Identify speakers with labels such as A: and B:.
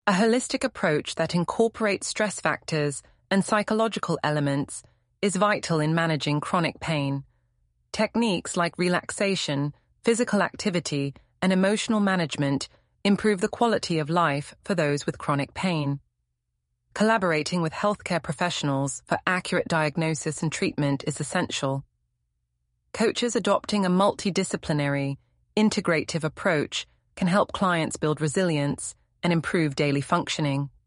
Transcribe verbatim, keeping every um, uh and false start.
A: A holistic approach that incorporates stress factors and psychological elements is vital in managing chronic pain. Techniques like relaxation, physical activity, and emotional management improve the quality of life for those with chronic pain. Collaborating with healthcare professionals for accurate diagnosis and treatment is essential. Coaches adopting a multidisciplinary, integrative approach can help clients build resilience and improve daily functioning.